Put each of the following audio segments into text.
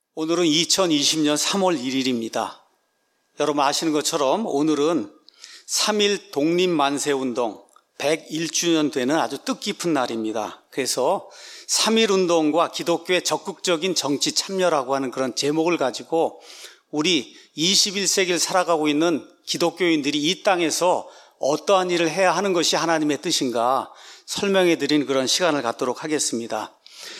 오늘은 2020년 3월 1일입니다. 여러분 아시는 것처럼 오늘은 3.1 독립만세운동 101주년 되는 아주 뜻깊은 날입니다. 그래서 3.1 운동과 기독교의 적극적인 정치 참여라고 하는 그런 제목을 가지고 우리 21세기를 살아가고 있는 기독교인들이 이 땅에서 어떠한 일을 해야 하는 것이 하나님의 뜻인가 설명해 드린 그런 시간을 갖도록 하겠습니다.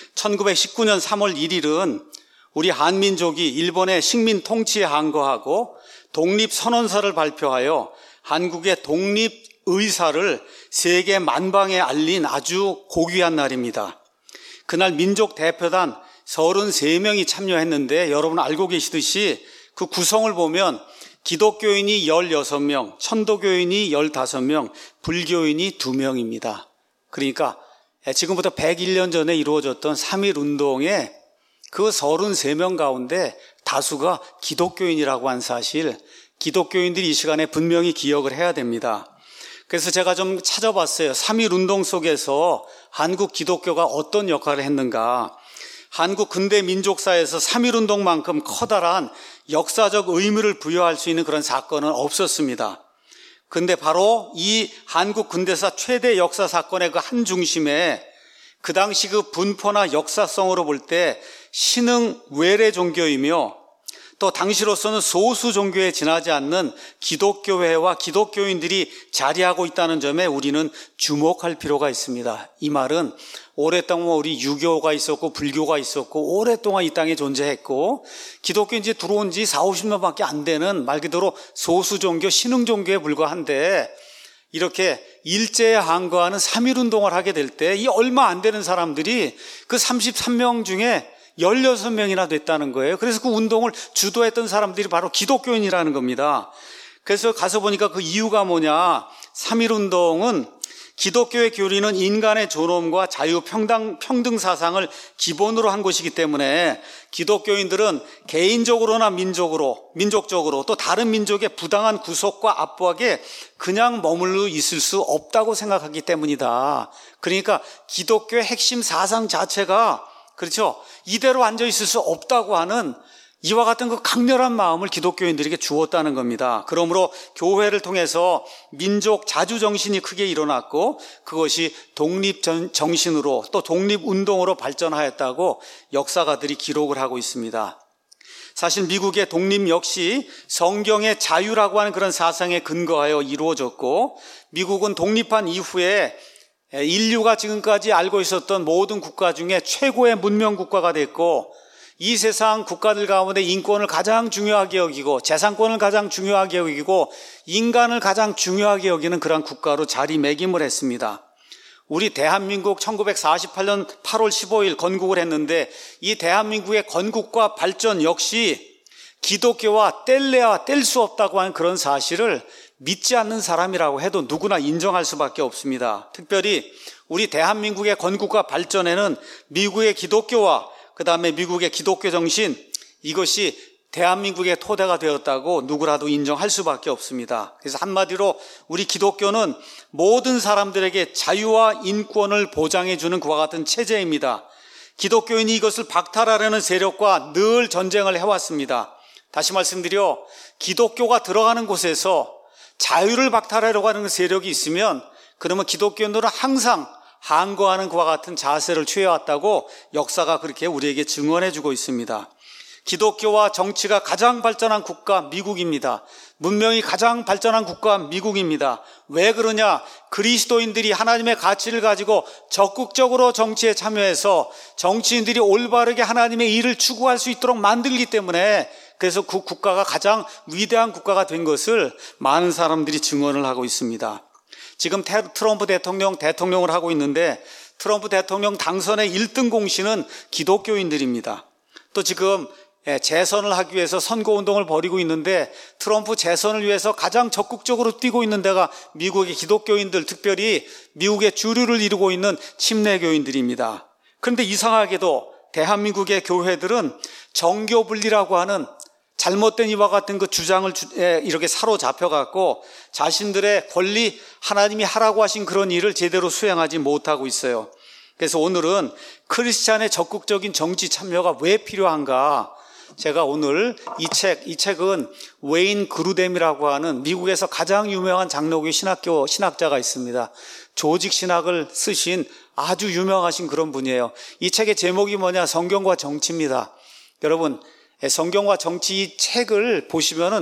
1919년 3월 1일은 우리 한민족이 일본의 식민 통치에 항거하고 독립선언서를 발표하여 한국의 독립 의사를 세계 만방에 알린 아주 고귀한 날입니다. 그날 민족 대표단 33명이 참여했는데 여러분 알고 계시듯이 그 구성을 보면 기독교인이 16명, 천도교인이 15명, 불교인이 2명입니다. 그러니까 지금부터 101년 전에 이루어졌던 3.1 운동에 그 33명 가운데 다수가 기독교인이라고 한 사실, 기독교인들이 이 시간에 분명히 기억을 해야 됩니다. 그래서 제가 좀 찾아봤어요. 3.1 운동 속에서 한국 기독교가 어떤 역할을 했는가. 한국 근대 민족사에서 3.1 운동만큼 커다란 역사적 의미를 부여할 수 있는 그런 사건은 없었습니다. 근데 바로 이 한국 근대사 최대 역사 사건의 그 한 중심에 그 당시 그 분포나 역사성으로 볼 때 신흥 외래 종교이며 또 당시로서는 소수 종교에 지나지 않는 기독교회와 기독교인들이 자리하고 있다는 점에 우리는 주목할 필요가 있습니다. 이 말은 오랫동안 우리 유교가 있었고 불교가 있었고 오랫동안 이 땅에 존재했고 기독교인지 들어온 지 40-50년밖에 안 되는 말 그대로 소수 종교, 신흥 종교에 불과한데 이렇게 일제에 항거하는 3.1 운동을 하게 될 때 이 얼마 안 되는 사람들이 그 33명 중에 16명이나 됐다는 거예요. 그래서 그 운동을 주도했던 사람들이 바로 기독교인이라는 겁니다. 그래서 가서 보니까 그 이유가 뭐냐. 3.1 운동은 기독교의 교리는 인간의 존엄과 자유, 평등 사상을 기본으로 한 것이기 때문에 기독교인들은 개인적으로나 민족적으로 또 다른 민족의 부당한 구속과 압박에 그냥 머물러 있을 수 없다고 생각하기 때문이다. 그러니까 기독교의 핵심 사상 자체가 그렇죠. 이대로 앉아 있을 수 없다고 하는 이와 같은 그 강렬한 마음을 기독교인들에게 주었다는 겁니다. 그러므로 교회를 통해서 민족 자주정신이 크게 일어났고 그것이 독립정신으로 또 독립운동으로 발전하였다고 역사가들이 기록을 하고 있습니다. 사실 미국의 독립 역시 성경의 자유라고 하는 그런 사상에 근거하여 이루어졌고 미국은 독립한 이후에 인류가 지금까지 알고 있었던 모든 국가 중에 최고의 문명 국가가 됐고 이 세상 국가들 가운데 인권을 가장 중요하게 여기고 재산권을 가장 중요하게 여기고 인간을 가장 중요하게 여기는 그런 국가로 자리매김을 했습니다. 우리 대한민국 1948년 8월 15일 건국을 했는데 이 대한민국의 건국과 발전 역시 기독교와 뗄래야 뗄 수 없다고 하는 그런 사실을 믿지 않는 사람이라고 해도 누구나 인정할 수밖에 없습니다. 특별히 우리 대한민국의 건국과 발전에는 미국의 기독교와 그 다음에 미국의 기독교 정신 이것이 대한민국의 토대가 되었다고 누구라도 인정할 수밖에 없습니다. 그래서 한마디로 우리 기독교는 모든 사람들에게 자유와 인권을 보장해 주는 그와 같은 체제입니다. 기독교인이 이것을 박탈하려는 세력과 늘 전쟁을 해왔습니다. 다시 말씀드려 기독교가 들어가는 곳에서 자유를 박탈하려고 하는 세력이 있으면 그러면 기독교인들은 항상 항거하는 그와 같은 자세를 취해왔다고 역사가 그렇게 우리에게 증언해주고 있습니다. 기독교와 정치가 가장 발전한 국가 미국입니다. 문명이 가장 발전한 국가 미국입니다. 왜 그러냐? 그리스도인들이 하나님의 가치를 가지고 적극적으로 정치에 참여해서 정치인들이 올바르게 하나님의 일을 추구할 수 있도록 만들기 때문에 그래서 그 국가가 가장 위대한 국가가 된 것을 많은 사람들이 증언을 하고 있습니다. 지금 트럼프 대통령을 하고 있는데 트럼프 대통령 당선의 1등 공신은 기독교인들입니다. 또 지금 재선을 하기 위해서 선거운동을 벌이고 있는데 트럼프 재선을 위해서 가장 적극적으로 뛰고 있는 데가 미국의 기독교인들, 특별히 미국의 주류를 이루고 있는 침례교인들입니다. 그런데 이상하게도 대한민국의 교회들은 정교분리라고 하는 잘못된 이와 같은 그 주장을 이렇게 사로잡혀갖고 자신들의 권리, 하나님이 하라고 하신 그런 일을 제대로 수행하지 못하고 있어요. 그래서 오늘은 크리스찬의 적극적인 정치 참여가 왜 필요한가? 제가 오늘 이 책은 웨인 그루뎀이라고 하는 미국에서 가장 유명한 장로교 신학자가 있습니다. 조직 신학을 쓰신 아주 유명하신 그런 분이에요. 이 책의 제목이 뭐냐? 성경과 정치입니다. 여러분, 성경과 정치 이 책을 보시면은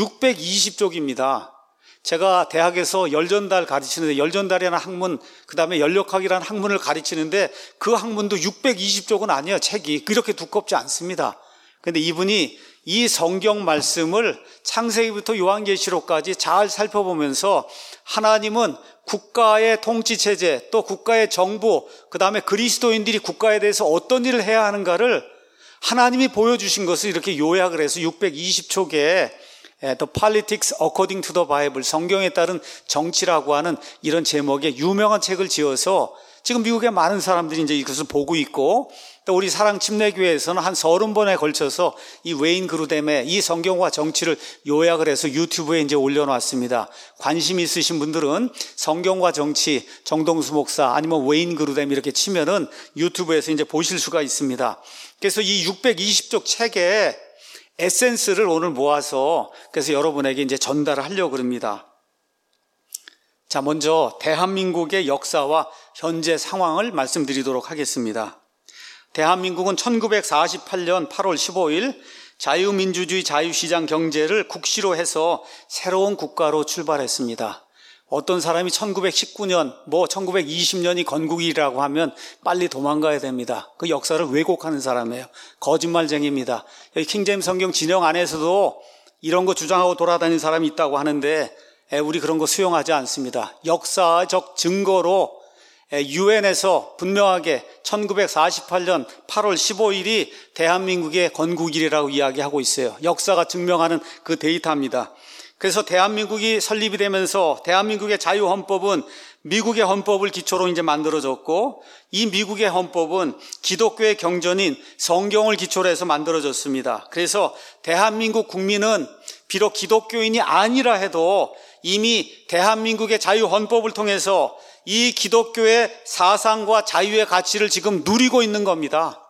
620쪽입니다. 제가 대학에서 열전달 가르치는데, 열전달이라는 학문, 그 다음에 연력학이라는 학문을 가르치는데 그 학문도 620쪽은 아니에요. 책이 그렇게 두껍지 않습니다. 그런데 이분이 이 성경 말씀을 창세기부터 요한계시록까지 잘 살펴보면서 하나님은 국가의 통치체제, 또 국가의 정부, 그 다음에 그리스도인들이 국가에 대해서 어떤 일을 해야 하는가를 하나님이 보여주신 것을 이렇게 요약을 해서 620쪽에 The Politics According to the Bible, 성경에 따른 정치라고 하는 이런 제목의 유명한 책을 지어서 지금 미국의 많은 사람들이 이제 이것을 보고 있고, 또 우리 사랑침례교회에서는 한 30번에 걸쳐서 이 웨인 그루뎀의 이 성경과 정치를 요약을 해서 유튜브에 이제 올려놨습니다. 관심 있으신 분들은 성경과 정치, 정동수 목사 아니면 웨인 그루뎀 이렇게 치면은 유튜브에서 이제 보실 수가 있습니다. 그래서 이 620쪽 책에 에센스를 오늘 모아서 그래서 여러분에게 이제 전달을 하려고 합니다. 자, 먼저 대한민국의 역사와 현재 상황을 말씀드리도록 하겠습니다. 대한민국은 1948년 8월 15일 자유민주주의 자유시장 경제를 국시로 해서 새로운 국가로 출발했습니다. 어떤 사람이 1919년, 1920년이 건국이라고 하면 빨리 도망가야 됩니다. 그 역사를 왜곡하는 사람이에요. 거짓말쟁이입니다. 여기 킹제임스 성경 진영 안에서도 이런 거 주장하고 돌아다니는 사람이 있다고 하는데 우리 그런 거 수용하지 않습니다. 역사적 증거로 유엔에서 분명하게 1948년 8월 15일이 대한민국의 건국일이라고 이야기하고 있어요. 역사가 증명하는 그 데이터입니다. 그래서 대한민국이 설립이 되면서 대한민국의 자유헌법은 미국의 헌법을 기초로 이제 만들어졌고, 이 미국의 헌법은 기독교의 경전인 성경을 기초로 해서 만들어졌습니다. 그래서 대한민국 국민은 비록 기독교인이 아니라 해도 이미 대한민국의 자유헌법을 통해서 이 기독교의 사상과 자유의 가치를 지금 누리고 있는 겁니다.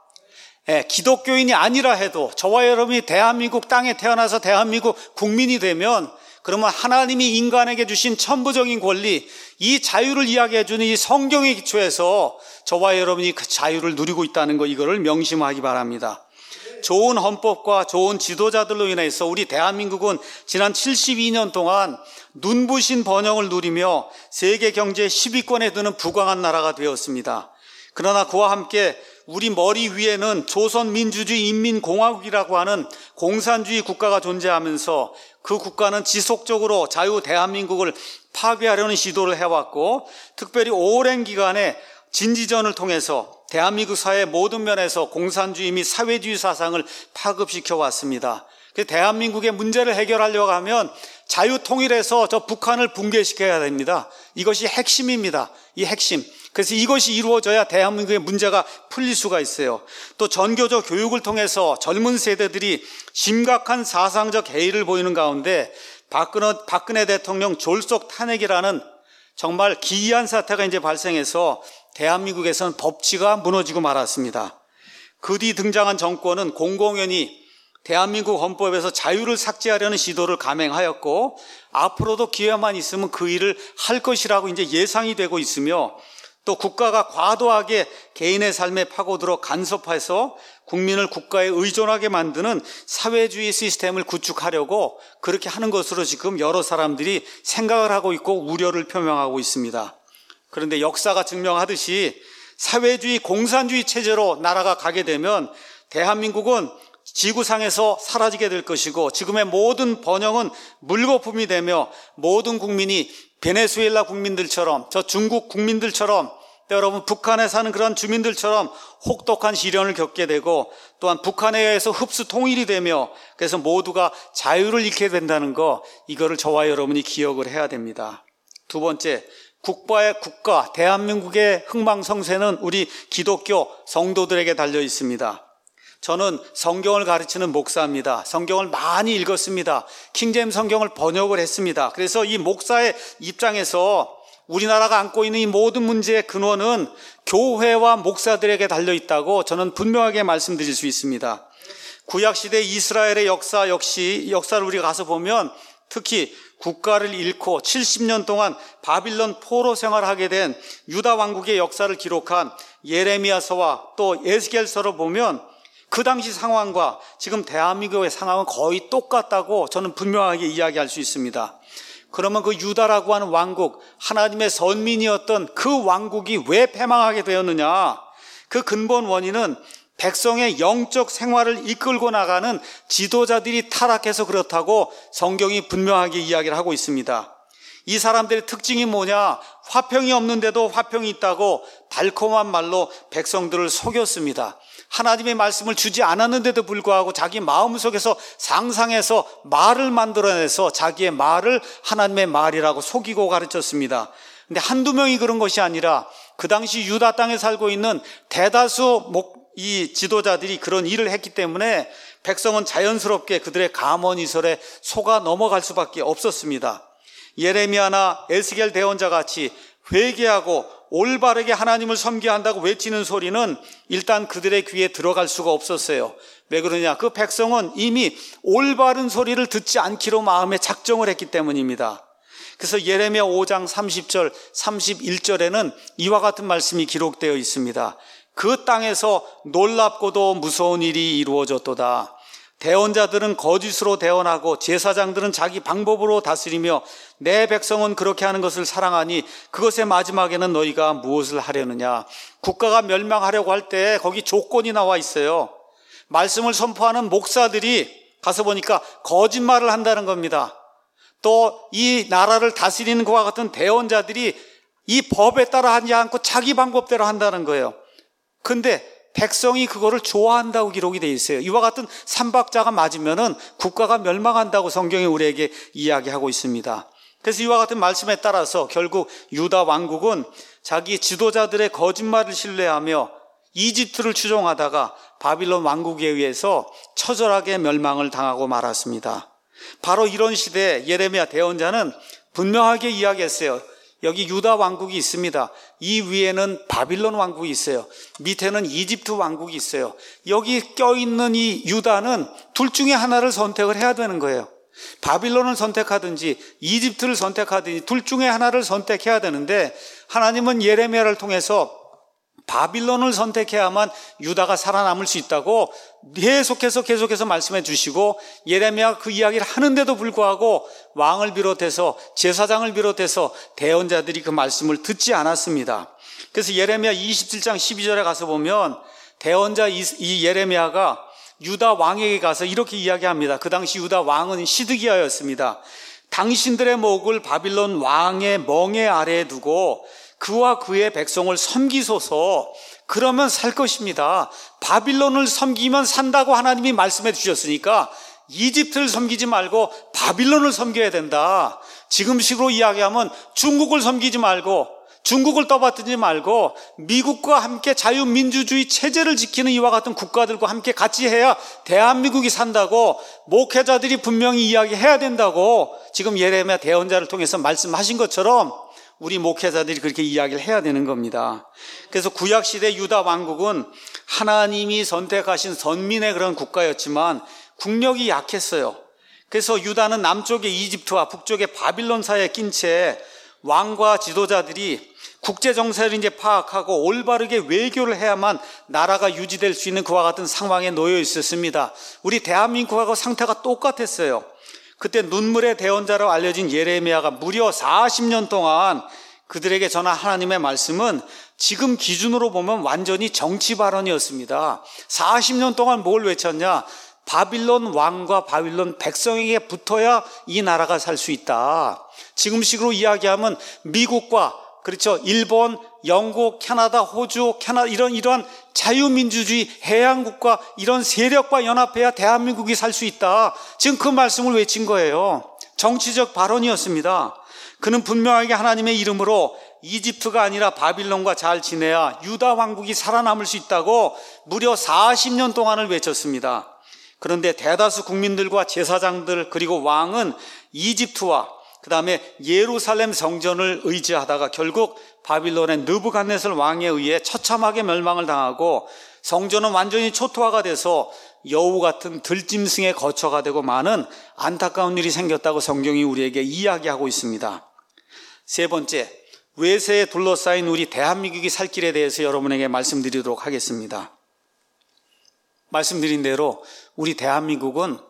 기독교인이 아니라 해도 저와 여러분이 대한민국 땅에 태어나서 대한민국 국민이 되면 그러면 하나님이 인간에게 주신 천부적인 권리, 이 자유를 이야기해 주는 이 성경에 기초해서 저와 여러분이 그 자유를 누리고 있다는 거, 이거를 명심하기 바랍니다. 좋은 헌법과 좋은 지도자들로 인해서 우리 대한민국은 지난 72년 동안 눈부신 번영을 누리며 세계 경제 10위권에 드는 부강한 나라가 되었습니다. 그러나 그와 함께 우리 머리 위에는 조선민주주의 인민공화국이라고 하는 공산주의 국가가 존재하면서 그 국가는 지속적으로 자유 대한민국을 파괴하려는 시도를 해왔고, 특별히 오랜 기간에 진지전을 통해서 대한민국 사회 모든 면에서 공산주의 및 사회주의 사상을 파급시켜 왔습니다. 대한민국의 문제를 해결하려고 하면 자유통일해서 저 북한을 붕괴시켜야 됩니다. 이것이 핵심입니다. 이 핵심. 그래서 이것이 이루어져야 대한민국의 문제가 풀릴 수가 있어요. 또 전교조 교육을 통해서 젊은 세대들이 심각한 사상적 해이를 보이는 가운데 박근혜 대통령 졸속 탄핵이라는 정말 기이한 사태가 이제 발생해서 대한민국에서는 법치가 무너지고 말았습니다. 그 뒤 등장한 정권은 공공연히 대한민국 헌법에서 자유를 삭제하려는 시도를 감행하였고, 앞으로도 기회만 있으면 그 일을 할 것이라고 이제 예상이 되고 있으며, 또 국가가 과도하게 개인의 삶에 파고들어 간섭해서 국민을 국가에 의존하게 만드는 사회주의 시스템을 구축하려고 그렇게 하는 것으로 지금 여러 사람들이 생각을 하고 있고 우려를 표명하고 있습니다. 그런데 역사가 증명하듯이 사회주의 공산주의 체제로 나라가 가게 되면 대한민국은 지구상에서 사라지게 될 것이고, 지금의 모든 번영은 물거품이 되며 모든 국민이 베네수엘라 국민들처럼, 저 중국 국민들처럼, 여러분 북한에 사는 그런 주민들처럼 혹독한 시련을 겪게 되고, 또한 북한에 의해서 흡수 통일이 되며, 그래서 모두가 자유를 잃게 된다는 거, 이거를 저와 여러분이 기억을 해야 됩니다. 두 번째, 국가, 대한민국의 흥망성쇠는 우리 기독교 성도들에게 달려 있습니다. 저는 성경을 가르치는 목사입니다. 성경을 많이 읽었습니다. 킹제임스 성경을 번역을 했습니다. 그래서 이 목사의 입장에서 우리나라가 안고 있는 이 모든 문제의 근원은 교회와 목사들에게 달려 있다고 저는 분명하게 말씀드릴 수 있습니다. 구약시대 이스라엘의 역사 역시 역사를 우리가 가서 보면 특히 국가를 잃고 70년 동안 바빌론 포로 생활하게 된 유다 왕국의 역사를 기록한 예레미야서와 또 에스겔서를 보면 그 당시 상황과 지금 대한민국의 상황은 거의 똑같다고 저는 분명하게 이야기할 수 있습니다. 그러면 그 유다라고 하는 왕국, 하나님의 선민이었던 그 왕국이 왜 패망하게 되었느냐? 그 근본 원인은 백성의 영적 생활을 이끌고 나가는 지도자들이 타락해서 그렇다고 성경이 분명하게 이야기를 하고 있습니다. 이 사람들의 특징이 뭐냐? 화평이 없는데도 화평이 있다고 달콤한 말로 백성들을 속였습니다. 하나님의 말씀을 주지 않았는데도 불구하고 자기 마음속에서 상상해서 말을 만들어내서 자기의 말을 하나님의 말이라고 속이고 가르쳤습니다. 근데 한두 명이 그런 것이 아니라 그 당시 유다 땅에 살고 있는 대다수 이 지도자들이 그런 일을 했기 때문에 백성은 자연스럽게 그들의 감언이설에 속아 넘어갈 수밖에 없었습니다. 예레미야나 에스겔 대언자 같이 회개하고 올바르게 하나님을 섬겨한다고 외치는 소리는 일단 그들의 귀에 들어갈 수가 없었어요. 왜 그러냐? 그 백성은 이미 올바른 소리를 듣지 않기로 마음에 작정을 했기 때문입니다. 그래서 예레미야 5장 30절, 31절에는 이와 같은 말씀이 기록되어 있습니다. 그 땅에서 놀랍고도 무서운 일이 이루어졌도다. 대언자들은 거짓으로 대언하고 제사장들은 자기 방법으로 다스리며 내 백성은 그렇게 하는 것을 사랑하니 그것의 마지막에는 너희가 무엇을 하려느냐. 국가가 멸망하려고 할 때 거기 조건이 나와 있어요. 말씀을 선포하는 목사들이 가서 보니까 거짓말을 한다는 겁니다. 또 이 나라를 다스리는 것과 같은 대언자들이 이 법에 따라 하지 않고 자기 방법대로 한다는 거예요. 근데 백성이 그거를 좋아한다고 기록이 되어 있어요. 이와 같은 삼박자가 맞으면은 국가가 멸망한다고 성경이 우리에게 이야기하고 있습니다. 그래서 이와 같은 말씀에 따라서 결국 유다 왕국은 자기 지도자들의 거짓말을 신뢰하며 이집트를 추종하다가 바빌론 왕국에 의해서 처절하게 멸망을 당하고 말았습니다. 바로 이런 시대에 예레미야 대언자는 분명하게 이야기했어요. 여기 유다 왕국이 있습니다. 이 위에는 바빌론 왕국이 있어요. 밑에는 이집트 왕국이 있어요. 여기 껴있는 이 유다는 둘 중에 하나를 선택을 해야 되는 거예요. 바빌론을 선택하든지 이집트를 선택하든지 둘 중에 하나를 선택해야 되는데 하나님은 예레미야를 통해서 바빌론을 선택해야만 유다가 살아남을 수 있다고 계속해서 말씀해 주시고 예레미야가 그 이야기를 하는데도 불구하고 왕을 비롯해서 제사장을 비롯해서 대언자들이 그 말씀을 듣지 않았습니다. 그래서 예레미야 27장 12절에 가서 보면 대언자 이 예레미야가 유다 왕에게 가서 이렇게 이야기합니다. 그 당시 유다 왕은 시드기야였습니다. 당신들의 목을 바빌론 왕의 멍에 아래에 두고 그와 그의 백성을 섬기소서. 그러면 살 것입니다. 바빌론을 섬기면 산다고 하나님이 말씀해 주셨으니까 이집트를 섬기지 말고 바빌론을 섬겨야 된다. 지금식으로 이야기하면 중국을 섬기지 말고 중국을 떠받들지 말고 미국과 함께 자유민주주의 체제를 지키는 이와 같은 국가들과 함께 같이 해야 대한민국이 산다고 목회자들이 분명히 이야기해야 된다고 지금 예레미야 대언자를 통해서 말씀하신 것처럼 우리 목회자들이 그렇게 이야기를 해야 되는 겁니다. 그래서 구약시대 유다 왕국은 하나님이 선택하신 선민의 그런 국가였지만 국력이 약했어요. 그래서 유다는 남쪽의 이집트와 북쪽의 바빌론 사이에 낀 채 왕과 지도자들이 국제 정세를 이제 파악하고 올바르게 외교를 해야만 나라가 유지될 수 있는 그와 같은 상황에 놓여 있었습니다. 우리 대한민국하고 상태가 똑같았어요. 그때 눈물의 대언자로 알려진 예레미야가 무려 40년 동안 그들에게 전한 하나님의 말씀은 지금 기준으로 보면 완전히 정치 발언이었습니다. 40년 동안 뭘 외쳤냐? 바빌론 왕과 바빌론 백성에게 붙어야 이 나라가 살 수 있다. 지금식으로 이야기하면 미국과 그렇죠. 일본, 영국, 캐나다, 호주, 이러한 자유민주주의 해양국가 이런 세력과 연합해야 대한민국이 살 수 있다. 지금 그 말씀을 외친 거예요. 정치적 발언이었습니다. 그는 분명하게 하나님의 이름으로 이집트가 아니라 바빌론과 잘 지내야 유다 왕국이 살아남을 수 있다고 무려 40년 동안을 외쳤습니다. 그런데 대다수 국민들과 제사장들 그리고 왕은 이집트와 그 다음에 예루살렘 성전을 의지하다가 결국 바빌론의 느부갓네살 왕에 의해 처참하게 멸망을 당하고 성전은 완전히 초토화가 돼서 여우 같은 들짐승의 거처가 되고 많은 안타까운 일이 생겼다고 성경이 우리에게 이야기하고 있습니다. 세 번째, 외세에 둘러싸인 우리 대한민국이 살 길에 대해서 여러분에게 말씀드리도록 하겠습니다. 말씀드린 대로 우리 대한민국은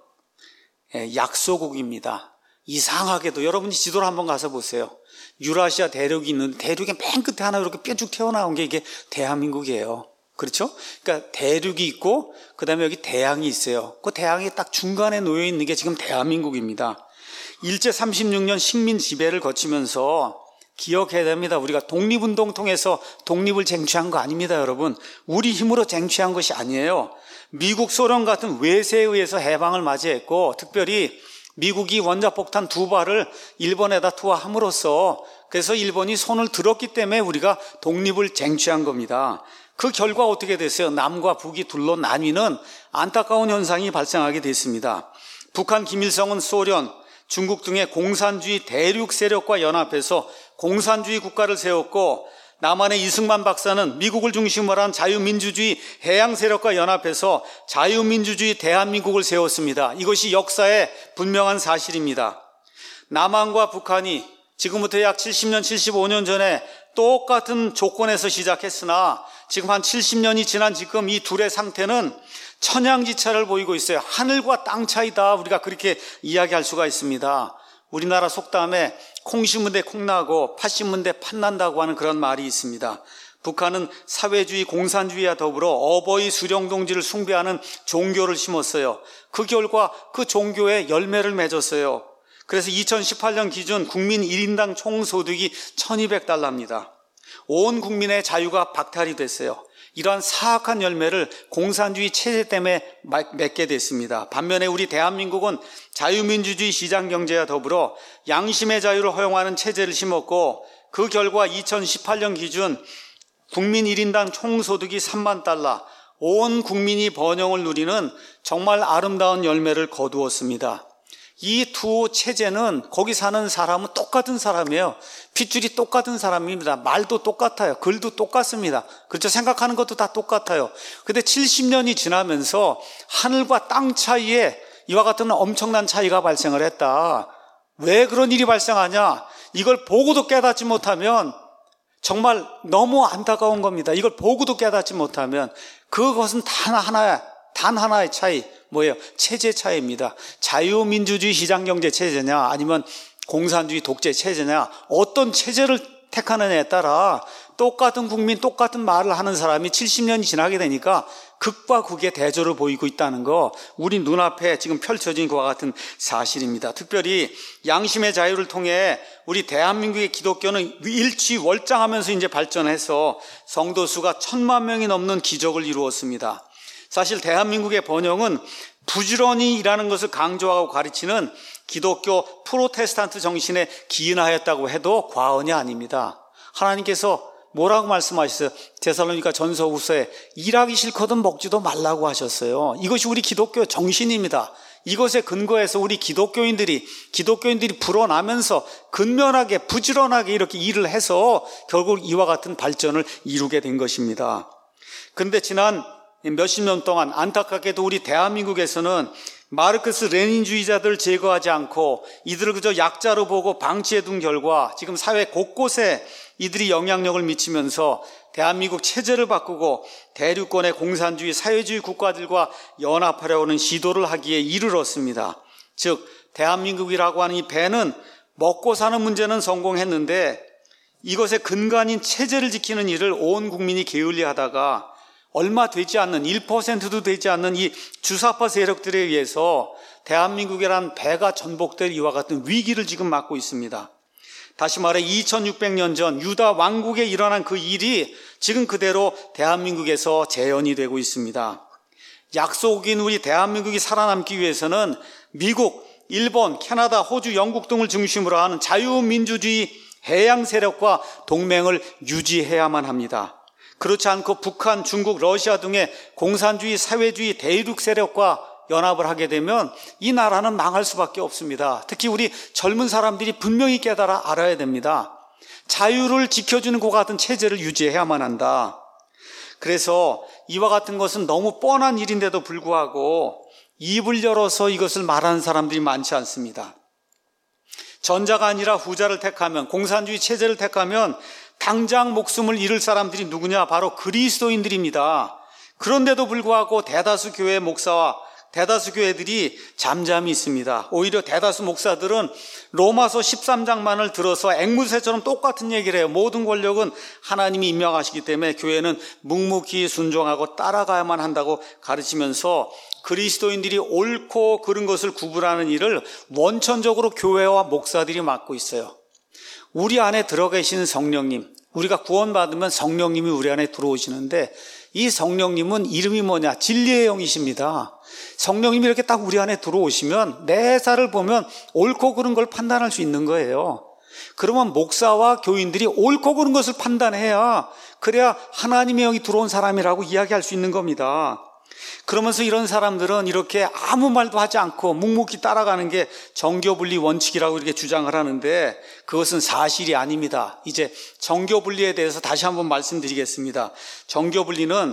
약소국입니다. 이상하게도 여러분이 지도를 한번 가서 보세요. 유라시아 대륙이 있는 대륙의 맨 끝에 하나 이렇게 뾰쭉 튀어나온 게 이게 대한민국이에요. 그렇죠? 그러니까 대륙이 있고 그다음에 여기 대양이 있어요. 그 대양이 딱 중간에 놓여 있는 게 지금 대한민국입니다. 일제 36년 식민 지배를 거치면서 기억해야 됩니다. 우리가 독립운동 통해서 독립을 쟁취한 거 아닙니다, 여러분. 우리 힘으로 쟁취한 것이 아니에요. 미국, 소련 같은 외세에 의해서 해방을 맞이했고, 특별히 미국이 원자폭탄 2발을 일본에다 투하함으로써 그래서 일본이 손을 들었기 때문에 우리가 독립을 쟁취한 겁니다. 그 결과 어떻게 됐어요? 남과 북이 둘로 나뉘는 안타까운 현상이 발생하게 됐습니다. 북한 김일성은 소련, 중국 등의 공산주의 대륙 세력과 연합해서 공산주의 국가를 세웠고, 남한의 이승만 박사는 미국을 중심으로 한 자유민주주의 해양 세력과 연합해서 자유민주주의 대한민국을 세웠습니다. 이것이 역사의 분명한 사실입니다. 남한과 북한이 지금부터 약 70년, 75년 전에 똑같은 조건에서 시작했으나 지금 한 70년이 지난 지금 이 둘의 상태는 천양지차를 보이고 있어요. 하늘과 땅 차이다. 우리가 그렇게 이야기할 수가 있습니다. 우리나라 속담에 콩 심은 데 콩나고 팥 심은 데 팥난다고 하는 그런 말이 있습니다. 북한은 사회주의 공산주의와 더불어 어버이 수령동지를 숭배하는 종교를 심었어요. 그 결과 그 종교에 열매를 맺었어요. 그래서 2018년 기준 국민 1인당 총소득이 1200달러입니다. 온 국민의 자유가 박탈이 됐어요. 이러한 사악한 열매를 공산주의 체제 때문에 맺게 됐습니다. 반면에 우리 대한민국은 자유민주주의 시장경제와 더불어 양심의 자유를 허용하는 체제를 심었고, 그 결과 2018년 기준 국민 1인당 총소득이 3만 달러, 온 국민이 번영을 누리는 정말 아름다운 열매를 거두었습니다. 이 두 체제는 거기 사는 사람은 똑같은 사람이에요. 핏줄이 똑같은 사람입니다. 말도 똑같아요. 글도 똑같습니다. 그렇죠? 생각하는 것도 다 똑같아요. 근데 70년이 지나면서 하늘과 땅 차이에 이와 같은 엄청난 차이가 발생을 했다. 왜 그런 일이 발생하냐? 이걸 보고도 깨닫지 못하면 정말 너무 안타까운 겁니다. 이걸 보고도 깨닫지 못하면 그것은 단 하나의 차이. 뭐예요? 체제 차이입니다. 자유민주주의 시장경제 체제냐 아니면 공산주의 독재 체제냐, 어떤 체제를 택하느냐에 따라 똑같은 국민, 똑같은 말을 하는 사람이 70년이 지나게 되니까 극과 극의 대조를 보이고 있다는 거, 우리 눈앞에 지금 펼쳐진 것과 같은 사실입니다. 특별히 양심의 자유를 통해 우리 대한민국의 기독교는 일취월장하면서 이제 발전해서 성도 수가 1000만 명이 넘는 기적을 이루었습니다. 사실 대한민국의 번영은 부지런히 일하는 것을 강조하고 가르치는 기독교 프로테스탄트 정신에 기인하였다고 해도 과언이 아닙니다. 하나님께서 뭐라고 말씀하셨어요? 데살로니가 전서 후서에 일하기 싫거든 먹지도 말라고 하셨어요. 이것이 우리 기독교 정신입니다. 이것에 근거해서 우리 기독교인들이 불어나면서 근면하게 부지런하게 이렇게 일을 해서 결국 이와 같은 발전을 이루게 된 것입니다. 그런데 지난 몇십 년 동안 안타깝게도 우리 대한민국에서는 마르크스 레닌주의자들을 제거하지 않고 이들을 그저 약자로 보고 방치해둔 결과 지금 사회 곳곳에 이들이 영향력을 미치면서 대한민국 체제를 바꾸고 대륙권의 공산주의 사회주의 국가들과 연합하려는 시도를 하기에 이르렀습니다. 즉 대한민국이라고 하는 이 배는 먹고 사는 문제는 성공했는데 이것의 근간인 체제를 지키는 일을 온 국민이 게을리하다가 얼마 되지 않는 1%도 되지 않는 이 주사파 세력들에 의해서 대한민국이란 배가 전복될 이와 같은 위기를 지금 맞고 있습니다. 다시 말해 2600년 전 유다 왕국에 일어난 그 일이 지금 그대로 대한민국에서 재현이 되고 있습니다. 약속인 우리 대한민국이 살아남기 위해서는 미국, 일본, 캐나다, 호주, 영국 등을 중심으로 하는 자유민주주의 해양 세력과 동맹을 유지해야만 합니다. 그렇지 않고 북한, 중국, 러시아 등의 공산주의, 사회주의 대륙 세력과 연합을 하게 되면 이 나라는 망할 수밖에 없습니다. 특히 우리 젊은 사람들이 분명히 깨달아 알아야 됩니다. 자유를 지켜주는 것 같은 체제를 유지해야만 한다. 그래서 이와 같은 것은 너무 뻔한 일인데도 불구하고 입을 열어서 이것을 말하는 사람들이 많지 않습니다. 전자가 아니라 후자를 택하면, 공산주의 체제를 택하면 당장 목숨을 잃을 사람들이 누구냐? 바로 그리스도인들입니다. 그런데도 불구하고 대다수 교회 목사와 대다수 교회들이 잠잠히 있습니다. 오히려 대다수 목사들은 로마서 13장만을 들어서 앵무새처럼 똑같은 얘기를 해요. 모든 권력은 하나님이 임명하시기 때문에 교회는 묵묵히 순종하고 따라가야만 한다고 가르치면서 그리스도인들이 옳고 그른 것을 구분하는 일을 원천적으로 교회와 목사들이 맡고 있어요. 우리 안에 들어계신 성령님, 우리가 구원받으면 성령님이 우리 안에 들어오시는데 이 성령님은 이름이 뭐냐? 진리의 영이십니다. 성령님이 이렇게 딱 우리 안에 들어오시면 내 살을 보면 옳고 그른 걸 판단할 수 있는 거예요. 그러면 목사와 교인들이 옳고 그른 것을 판단해야, 그래야 하나님의 영이 들어온 사람이라고 이야기할 수 있는 겁니다. 그러면서 이런 사람들은 이렇게 아무 말도 하지 않고 묵묵히 따라가는 게 정교분리 원칙이라고 이렇게 주장을 하는데 그것은 사실이 아닙니다. 이제 정교분리에 대해서 다시 한번 말씀드리겠습니다. 정교분리는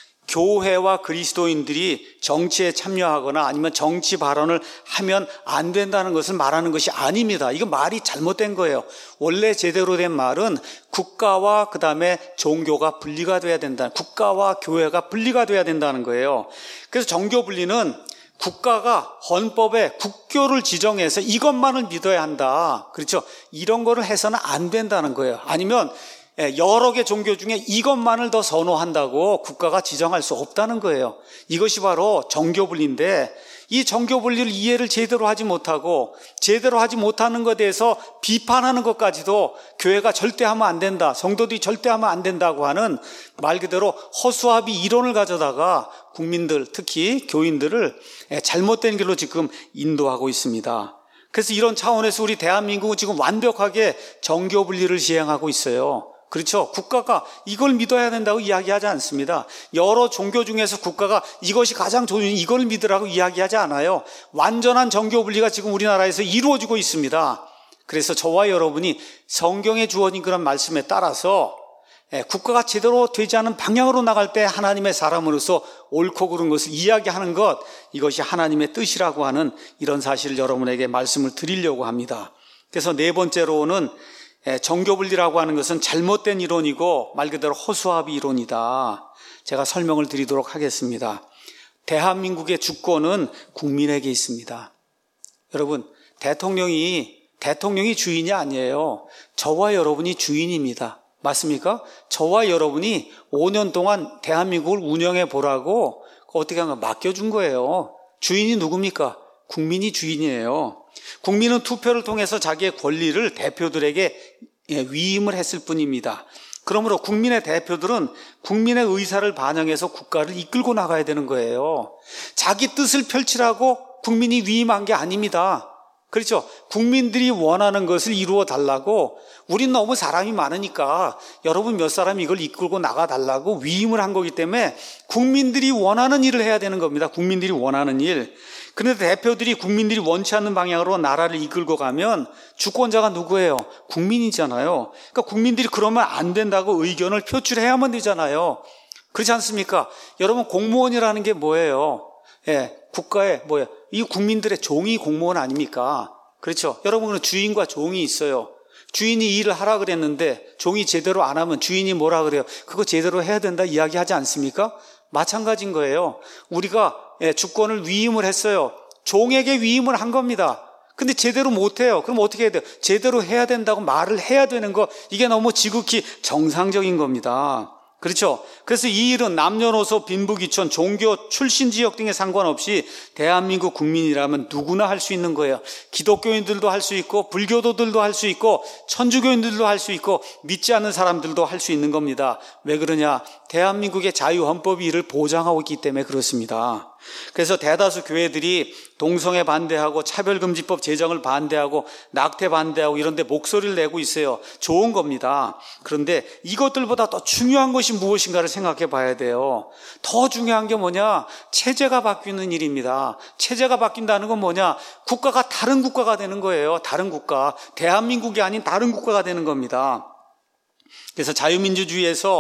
교회와 그리스도인들이 정치에 참여하거나 아니면 정치 발언을 하면 안 된다는 것을 말하는 것이 아닙니다. 이거 말이 잘못된 거예요. 원래 제대로 된 말은 국가와 그다음에 종교가 분리가 돼야 된다. 국가와 교회가 분리가 돼야 된다는 거예요. 그래서 정교 분리는 국가가 헌법에 국교를 지정해서 이것만을 믿어야 한다. 그렇죠? 이런 거를 해서는 안 된다는 거예요. 아니면 여러 개 종교 중에 이것만을 더 선호한다고 국가가 지정할 수 없다는 거예요. 이것이 바로 정교분리인데 이 정교분리를 이해를 제대로 하지 못하고 제대로 하지 못하는 것에 대해서 비판하는 것까지도 교회가 절대 하면 안 된다, 성도들이 절대 하면 안 된다고 하는 말 그대로 허수아비 이론을 가져다가 국민들, 특히 교인들을 잘못된 길로 지금 인도하고 있습니다. 그래서 이런 차원에서 우리 대한민국은 지금 완벽하게 정교분리를 시행하고 있어요. 그렇죠? 국가가 이걸 믿어야 된다고 이야기하지 않습니다. 여러 종교 중에서 국가가 이것이 가장 좋은, 이걸 믿으라고 이야기하지 않아요. 완전한 정교분리가 지금 우리나라에서 이루어지고 있습니다. 그래서 저와 여러분이 성경에 주어진 그런 말씀에 따라서 국가가 제대로 되지 않은 방향으로 나갈 때 하나님의 사람으로서 옳고 그른 것을 이야기하는 것, 이것이 하나님의 뜻이라고 하는 이런 사실을 여러분에게 말씀을 드리려고 합니다. 그래서 네 번째로는 정교분리라고 하는 것은 잘못된 이론이고 말 그대로 허수아비 이론이다. 제가 설명을 드리도록 하겠습니다. 대한민국의 주권은 국민에게 있습니다. 여러분, 대통령이 주인이 아니에요. 저와 여러분이 주인입니다. 맞습니까? 저와 여러분이 5년 동안 대한민국을 운영해 보라고 어떻게 한 거 맡겨준 거예요. 주인이 누굽니까? 국민이 주인이에요. 국민은 투표를 통해서 자기의 권리를 대표들에게 위임을 했을 뿐입니다. 그러므로 국민의 대표들은 국민의 의사를 반영해서 국가를 이끌고 나가야 되는 거예요. 자기 뜻을 펼치라고 국민이 위임한 게 아닙니다. 그렇죠? 국민들이 원하는 것을 이루어 달라고, 우린 너무 사람이 많으니까 여러분 몇 사람이 이걸 이끌고 나가 달라고 위임을 한 거기 때문에 국민들이 원하는 일을 해야 되는 겁니다. 국민들이 원하는 일. 그런데 대표들이 국민들이 원치 않는 방향으로 나라를 이끌고 가면 주권자가 누구예요? 국민이잖아요. 그러니까 국민들이 그러면 안 된다고 의견을 표출해야만 되잖아요. 그렇지 않습니까? 여러분, 공무원이라는 게 뭐예요? 국가의 뭐예요? 이 국민들의 종이 공무원 아닙니까? 그렇죠? 여러분은 주인과 종이 있어요. 주인이 일을 하라 그랬는데 종이 제대로 안 하면 주인이 뭐라 그래요? 그거 제대로 해야 된다 이야기하지 않습니까? 마찬가지인 거예요. 우리가 주권을 위임을 했어요. 종에게 위임을 한 겁니다. 근데 제대로 못해요. 그럼 어떻게 해야 돼요? 제대로 해야 된다고 말을 해야 되는 거, 이게 너무 지극히 정상적인 겁니다. 그렇죠? 그래서 이 일은 남녀노소 빈부귀천 종교 출신 지역 등에 상관없이 대한민국 국민이라면 누구나 할 수 있는 거예요. 기독교인들도 할 수 있고 불교도들도 할 수 있고 천주교인들도 할 수 있고 믿지 않는 사람들도 할 수 있는 겁니다. 왜 그러냐? 대한민국의 자유헌법이 이를 보장하고 있기 때문에 그렇습니다. 그래서 대다수 교회들이 동성애 반대하고 차별금지법 제정을 반대하고 낙태 반대하고 이런 데 목소리를 내고 있어요. 좋은 겁니다. 그런데 이것들보다 더 중요한 것이 무엇인가를 생각해 봐야 돼요. 더 중요한 게 뭐냐? 체제가 바뀌는 일입니다. 체제가 바뀐다는 건 뭐냐? 국가가 다른 국가가 되는 거예요. 다른 국가. 대한민국이 아닌 다른 국가가 되는 겁니다. 그래서 자유민주주의에서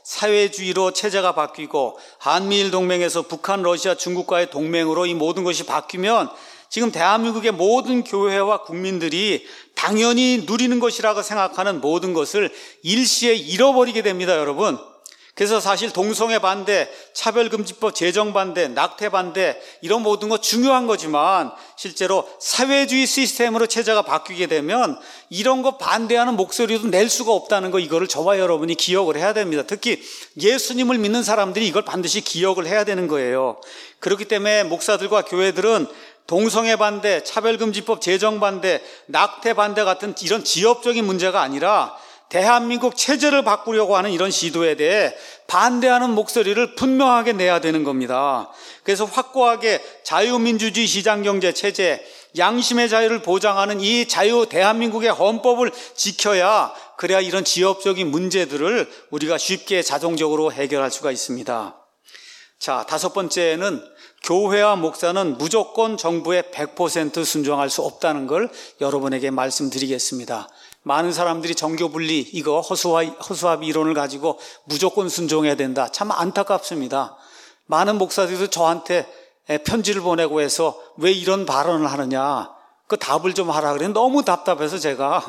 사회주의로 체제가 바뀌고 한미일 동맹에서 북한, 러시아, 중국과의 동맹으로 이 모든 것이 바뀌면 지금 대한민국의 모든 교회와 국민들이 당연히 누리는 것이라고 생각하는 모든 것을 일시에 잃어버리게 됩니다, 여러분. 그래서 사실 동성애 반대, 차별금지법 제정 반대, 낙태 반대 이런 모든 거 중요한 거지만 실제로 사회주의 시스템으로 체제가 바뀌게 되면 이런 거 반대하는 목소리도 낼 수가 없다는 거, 이거를 저와 여러분이 기억을 해야 됩니다. 특히 예수님을 믿는 사람들이 이걸 반드시 기억을 해야 되는 거예요. 그렇기 때문에 목사들과 교회들은 동성애 반대, 차별금지법 제정 반대, 낙태 반대 같은 이런 지역적인 문제가 아니라 대한민국 체제를 바꾸려고 하는 이런 시도에 대해 반대하는 목소리를 분명하게 내야 되는 겁니다. 그래서 확고하게 자유민주주의 시장경제 체제, 양심의 자유를 보장하는 이 대한민국의 헌법을 지켜야, 그래야 이런 지역적인 문제들을 우리가 쉽게 자동적으로 해결할 수가 있습니다. 자, 다섯 번째는 교회와 목사는 무조건 정부에 100% 순종할 수 없다는 걸 여러분에게 말씀드리겠습니다. 많은 사람들이 정교분리, 이거 허수아비 이론을 가지고 무조건 순종해야 된다. 참 안타깝습니다. 많은 목사들도 저한테 편지를 보내고 해서 왜 이런 발언을 하느냐, 그 답을 좀 하라 그래. 너무 답답해서 제가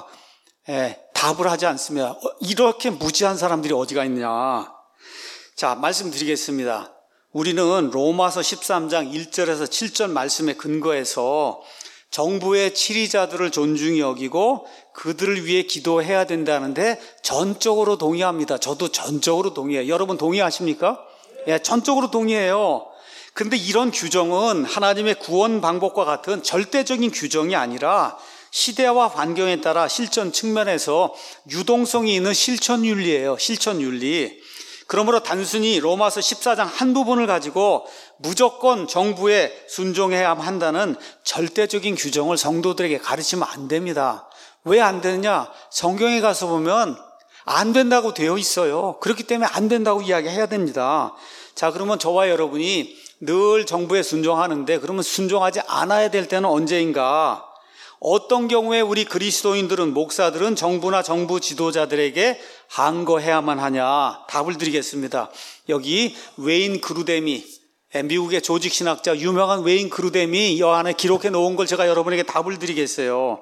답을 하지 않습니다. 이렇게 무지한 사람들이 어디가 있느냐. 자, 말씀드리겠습니다. 우리는 로마서 13장 1절에서 7절 말씀에 근거해서 정부의 치리자들을 존중히 여기고 그들을 위해 기도해야 된다는데 전적으로 동의합니다. 저도 전적으로 동의해요. 여러분 동의하십니까? 예, 전적으로 동의해요. 그런데 이런 규정은 하나님의 구원 방법과 같은 절대적인 규정이 아니라 시대와 환경에 따라 실천 측면에서 유동성이 있는 실천윤리예요. 실천윤리. 그러므로 단순히 로마서 14장 한 부분을 가지고 무조건 정부에 순종해야 한다는 절대적인 규정을 성도들에게 가르치면 안 됩니다. 왜 안 되느냐? 성경에 가서 보면 안 된다고 되어 있어요. 그렇기 때문에 안 된다고 이야기해야 됩니다. 자, 그러면 저와 여러분이 늘 정부에 순종하는데 그러면 순종하지 않아야 될 때는 언제인가? 어떤 경우에 우리 그리스도인들은, 목사들은 정부나 정부 지도자들에게 항거해야만 하냐? 답을 드리겠습니다. 여기 웨인 그루뎀이, 미국의 조직신학자 유명한 웨인 그루뎀이 이 안에 기록해 놓은 걸 제가 여러분에게 답을 드리겠어요.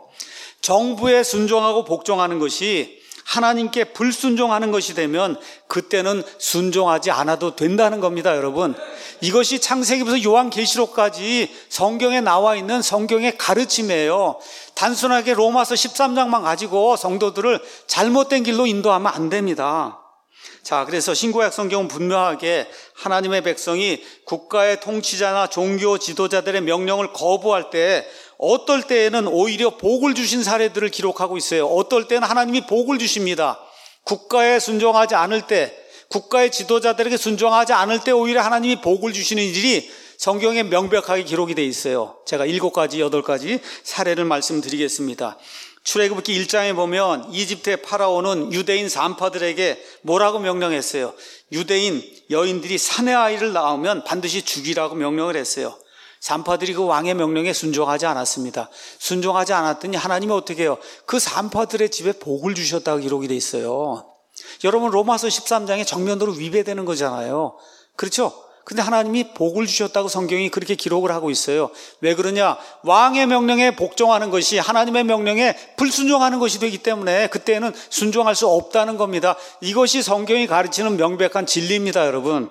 정부에 순종하고 복종하는 것이 하나님께 불순종하는 것이 되면 그때는 순종하지 않아도 된다는 겁니다, 여러분. 이것이 창세기부터 요한계시록까지 성경에 나와 있는 성경의 가르침이에요. 단순하게 로마서 13장만 가지고 성도들을 잘못된 길로 인도하면 안 됩니다. 자, 그래서 신구약 성경은 분명하게 하나님의 백성이 국가의 통치자나 종교 지도자들의 명령을 거부할 때 어떨 때에는 오히려 복을 주신 사례들을 기록하고 있어요. 어떨 때는 하나님이 복을 주십니다. 국가에 순종하지 않을 때, 국가의 지도자들에게 순종하지 않을 때 오히려 하나님이 복을 주시는 일이 성경에 명백하게 기록이 되어 있어요. 제가 7가지, 8가지 사례를 말씀드리겠습니다. 출애굽기 1장에 보면 이집트의 파라오는 유대인 산파들에게 뭐라고 명령했어요? 유대인 여인들이 사내 아이를 낳으면 반드시 죽이라고 명령을 했어요. 산파들이 그 왕의 명령에 순종하지 않았습니다. 순종하지 않았더니 하나님이 어떻게 해요? 그 산파들의 집에 복을 주셨다고 기록이 돼 있어요. 여러분, 로마서 13장에 정면으로 위배되는 거잖아요. 그렇죠? 근데 하나님이 복을 주셨다고 성경이 그렇게 기록을 하고 있어요. 왜 그러냐? 왕의 명령에 복종하는 것이 하나님의 명령에 불순종하는 것이 되기 때문에 그때는 순종할 수 없다는 겁니다. 이것이 성경이 가르치는 명백한 진리입니다, 여러분.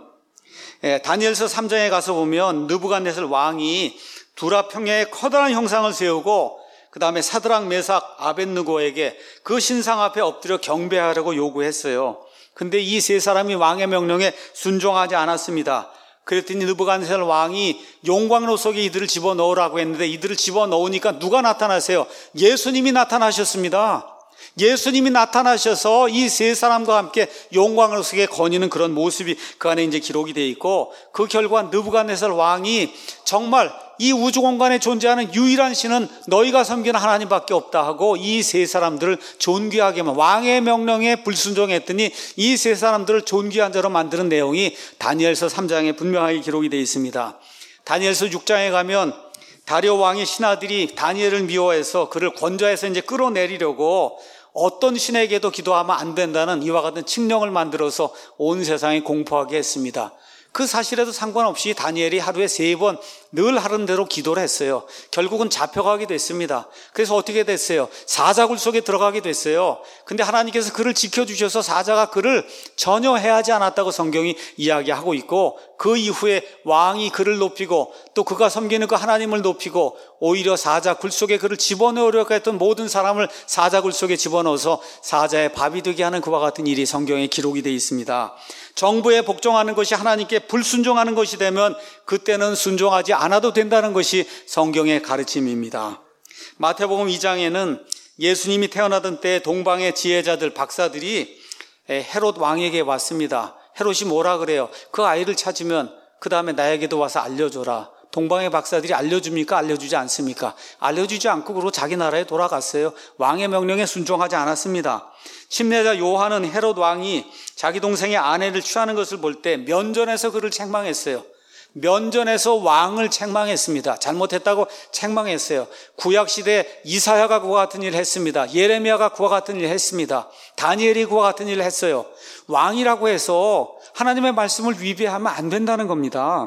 다니엘서 3장에 가서 보면 느부갓네살 왕이 두라 평야에 커다란 형상을 세우고 그 다음에 사드락, 메삭, 아벳느고에게 그 신상 앞에 엎드려 경배하라고 요구했어요. 근데 이 세 사람이 왕의 명령에 순종하지 않았습니다. 그랬더니 느부갓네살 왕이 용광로 속에 이들을 집어넣으라고 했는데 이들을 집어넣으니까 누가 나타나세요? 예수님이 나타나셨습니다. 예수님이 나타나셔서 이 세 사람과 함께 용광로 속에 거니는 그런 모습이 그 안에 이제 기록이 되어 있고, 그 결과 느부갓네살 왕이 정말 이 우주 공간에 존재하는 유일한 신은 너희가 섬기는 하나님밖에 없다 하고 이 세 사람들을 존귀하게만, 왕의 명령에 불순종했더니 이 세 사람들을 존귀한 자로 만드는 내용이 다니엘서 3장에 분명하게 기록이 되어 있습니다. 다니엘서 6장에 가면 다리오 왕의 신하들이 다니엘을 미워해서 그를 권좌에서 이제 끌어내리려고 어떤 신에게도 기도하면 안 된다는 이와 같은 칙령을 만들어서 온 세상에 공포하게 했습니다. 그 사실에도 상관없이 다니엘이 하루에 3번 늘 하는 대로 기도를 했어요. 결국은 잡혀가게 됐습니다. 그래서 어떻게 됐어요? 사자굴 속에 들어가게 됐어요. 근데 하나님께서 그를 지켜주셔서 사자가 그를 전혀 해하지 않았다고 성경이 이야기하고 있고, 그 이후에 왕이 그를 높이고 또 그가 섬기는 그 하나님을 높이고 오히려 사자굴 속에 그를 집어넣으려고 했던 모든 사람을 사자굴 속에 집어넣어서 사자의 밥이 되게 하는 그와 같은 일이 성경에 기록이 되어 있습니다. 정부에 복종하는 것이 하나님께 불순종하는 것이 되면 그때는 순종하지 않아도 된다는 것이 성경의 가르침입니다. 마태복음 2장에는 예수님이 태어나던 때 동방의 지혜자들, 박사들이 헤롯 왕에게 왔습니다. 헤롯이 뭐라 그래요? 그 아이를 찾으면 그 다음에 나에게도 와서 알려줘라. 동방의 박사들이 알려줍니까? 알려주지 않습니까? 알려주지 않고 그러고 자기 나라에 돌아갔어요. 왕의 명령에 순종하지 않았습니다. 침례자 요한은 헤롯 왕이 자기 동생의 아내를 취하는 것을 볼 때 면전에서 그를 책망했어요. 면전에서 왕을 책망했습니다. 잘못했다고 책망했어요. 구약시대 이사야가 그와 같은 일을 했습니다. 예레미야가 그와 같은 일을 했습니다. 다니엘이 그와 같은 일을 했어요. 왕이라고 해서 하나님의 말씀을 위배하면 안 된다는 겁니다.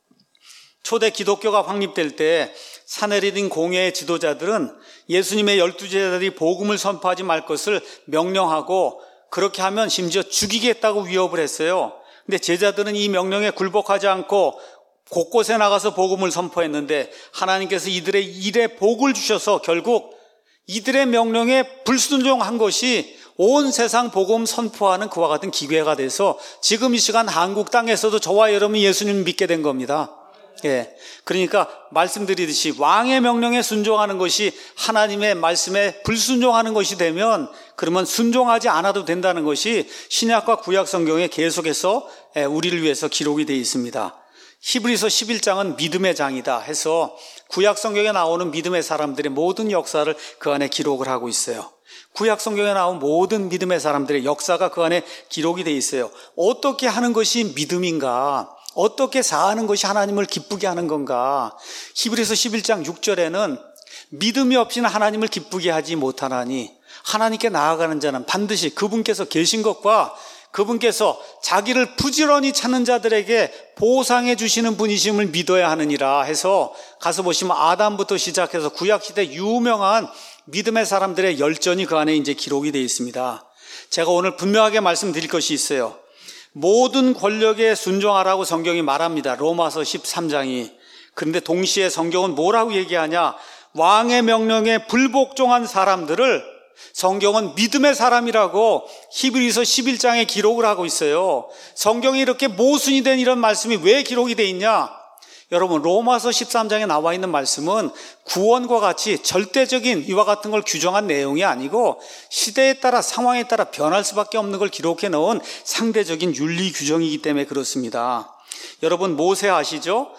초대 기독교가 확립될 때 사내리딘 공회의 지도자들은 예수님의 12제자들이 복음을 선포하지 말 것을 명령하고, 그렇게 하면 심지어 죽이겠다고 위협을 했어요. 근데 제자들은 이 명령에 굴복하지 않고 곳곳에 나가서 복음을 선포했는데 하나님께서 이들의 일에 복을 주셔서 결국 이들의 명령에 불순종한 것이 온 세상 복음 선포하는 그와 같은 기회가 돼서 지금 이 시간 한국 땅에서도 저와 여러분이 예수님을 믿게 된 겁니다. 예. 그러니까 말씀드리듯이 왕의 명령에 순종하는 것이 하나님의 말씀에 불순종하는 것이 되면, 그러면 순종하지 않아도 된다는 것이 신약과 구약 성경에 계속해서 우리를 위해서 기록이 되어 있습니다. 히브리서 11장은 믿음의 장이다 해서 구약 성경에 나오는 믿음의 사람들의 모든 역사를 그 안에 기록을 하고 있어요. 구약 성경에 나온 모든 믿음의 사람들의 역사가 그 안에 기록이 되어 있어요. 어떻게 하는 것이 믿음인가? 어떻게 사는 것이 하나님을 기쁘게 하는 건가? 히브리서 11장 6절에는 믿음이 없이는 하나님을 기쁘게 하지 못하나니 하나님께 나아가는 자는 반드시 그분께서 계신 것과 그분께서 자기를 부지런히 찾는 자들에게 보상해 주시는 분이심을 믿어야 하느니라 해서, 가서 보시면 아담부터 시작해서 구약시대 유명한 믿음의 사람들의 열전이 그 안에 이제 기록이 되어 있습니다. 제가 오늘 분명하게 말씀드릴 것이 있어요. 모든 권력에 순종하라고 성경이 말합니다. 로마서 13장이. 그런데 동시에 성경은 뭐라고 얘기하냐? 왕의 명령에 불복종한 사람들을 성경은 믿음의 사람이라고 히브리서 11장에 기록을 하고 있어요. 성경이 이렇게 모순이 된 이런 말씀이 왜 기록이 돼 있냐? 여러분, 로마서 13장에 나와 있는 말씀은 구원과 같이 절대적인 이와 같은 걸 규정한 내용이 아니고 시대에 따라 상황에 따라 변할 수밖에 없는 걸 기록해 놓은 상대적인 윤리 규정이기 때문에 그렇습니다. 여러분, 모세 아시죠?